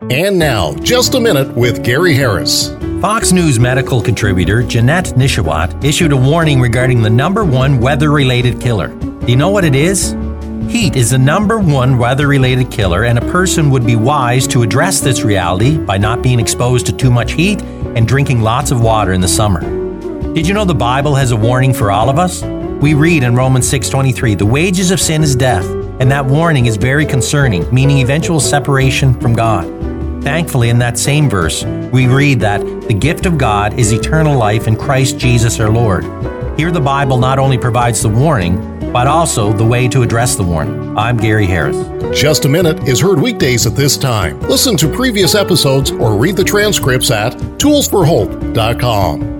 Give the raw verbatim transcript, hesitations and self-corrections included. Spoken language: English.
And now, Just a Minute with Gary Harris. Fox News medical contributor Jeanette Nishawat issued a warning regarding the number one weather-related killer. Do you know what it is? Heat is the number one weather-related killer, and a person would be wise to address this reality by not being exposed to too much heat and drinking lots of water in the summer. Did you know the Bible has a warning for all of us? We read in Romans six twenty-three, "The wages of sin is death," and that warning is very concerning, meaning eventual separation from God. Thankfully, in that same verse, we read that the gift of God is eternal life in Christ Jesus our Lord. Here the Bible not only provides the warning, but also the way to address the warning. I'm Gary Harris. Just a Minute is heard weekdays at this time. Listen to previous episodes or read the transcripts at tools for hope dot com.